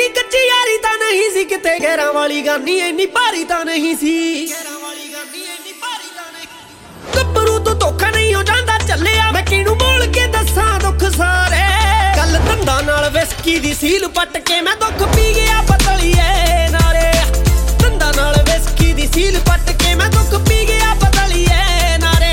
ਇੰਨੀ ਕੱਚੀ ਯਾਰੀ ਤਾਂ ਨਹੀਂ ਸੀ ਕਿਤੇ ਗਹਿਰਾਂ ਵਾਲੀ ਗਾਨੀ ਇੰਨੀ ਭਾਰੀ ਤਾਂ ਨਹੀਂ ਸੀ ਗੱਭਰੂ ਤੋਂ ਧੋਖਾ ਨਹੀਂ ਹੋ ਜਾਂਦਾ ਚੱਲਿਆ ਮੈਂ ਕਿਹਨੂੰ ਬੋਲ ਕੇ ਦੱਸਾਂ ਦੁੱਖ ਸਾਰੇ ਕੱਲ ਧੰਦਾ ਨਾਲ ਵਿਸਕੀ ਦੀ ਸੀਲ ਪੱਟ ਕੇ ਮੈਂ ਦੁੱਖ ਪੀ ਗਿਆ ਪਤਲੀਏ ਨਾਲੇ ਧੰਦਾ ਨਾਲ ਵਿਸਕੀ ਦੀ ਸੀਲ ਪੱਟ ਕੇ ਮੈਂ ਦੁੱਖ ਪੀ ਗਿਆ ਪਤਲੀਏ ਨਾਲੇ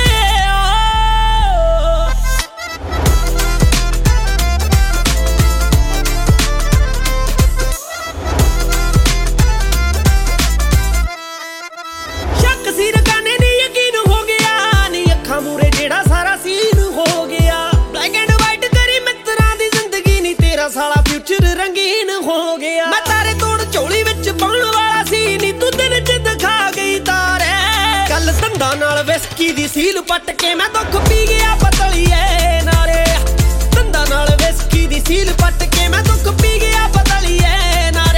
ਸ਼ੱਕ ਸੀ ਰਕਾਨੇ ਨੀ ਯਕੀਨ ਹੋ ਗਿਆ ਨੀ ਅੱਖਾਂ ਮੂਰੇ ਜਿਹੜਾ ਸਾਰਾ ਸੀਨ ਹੋ ਗਿਆ ਬਲੈਕ ਐਂਡ ਵਾਈਟ ਕਰੀ ਮਿੱਤਰਾਂ ਦੀ ਜ਼ਿੰਦਗੀ ਨੀ ਤੇਰਾ ਸਾਲਾ ਫਿਊਚਰ ਰੰਗੀਨ ਹੋ ਗਿਆ ਮੈਂ ਤਾਰੇ ਤੋੜ ਝੋਲੀ ਵਿੱਚ ਪਾਉਣ ਵਾਲਾ ਸੀ ਨੀ ਤੂੰ ਦਿਨ ਚ ਦਿਖਾ ਗਈ ਤਾਰੇ ਕੱਲ ਧੰਦਾ ਨਾਲ ਵਿਸਕੀ ਦੀ ਸੀਲ ਪੱਟ ਕੇ ਮੈਂ ਦੁੱਖ ਪੀ ਗਿਆ ਪਤਲੀਏ ਨਾਲੇ ਧੰਦਾ ਨਾਲ ਵਿਸਕੀ ਦੀ ਸੀਲ ਪੱਟ ਕੇ ਮੈਂ ਦੁੱਖ ਪੀ ਗਿਆ ਪਤਲੀਏ ਨਾਲੇ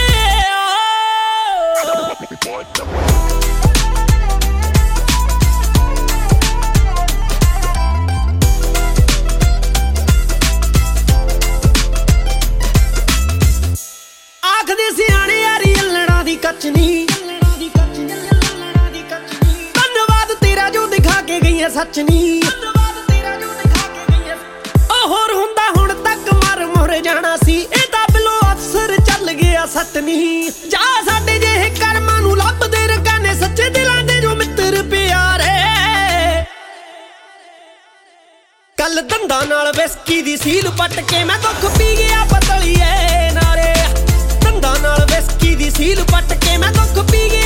ਆਖਦੇ ਸਿਆਣੇ ਯਾਰੀ ਅਲੜਾਂ ਦੀ ਕੱਚ ਨੀ ਧੰਨਵਾਦ ਤੇਰਾ ਜੋ ਦਿਖਾ ਕੇ ਗਈਆਂ ਸੱਚ ਨੀ ਉਹ ਹੋਰ ਹੁੰਦਾ ਹੁਣ ਤੱਕ ਮਰ ਮੁਰ ਜਾਣਾ ਸੀ ਇਹ ਤਾਂ ਬਿਲੋ ਅਫਸਰ ਚੱਲ ਗਿਆ ਸੱਤ ਨੀ ਜਾ ਸਾਡੇ ਜਿਹੇ ਕਰਮਾਂ ਨੂੰ ਲੱਭਦੇ ਰਕਾਨੇ ਸੱਚੇ ਦਿਲਾਂ ਦੇ ਜੋ ਮਿੱਤਰ ਪਿਆਰੇ ਕੱਲ ਧੰਦਾ ਨਾਲ ਵਿਸਕੀ ਦੀ ਸੀਲ ਪੱਟ ਕੇ ਮੈਂ ਦੁੱਖ ਪੀ ਗਿਆ ਪਤਲੀਏ ਨਾਲੇ ਧੰਦਾ ਨਾਲ ਵਿਸਕੀ ਦੀ ਸੀਲ ਪੱਟ ਕੇ ਮੈਂ ਦੁੱਖ ਪੀ ਗਿਆ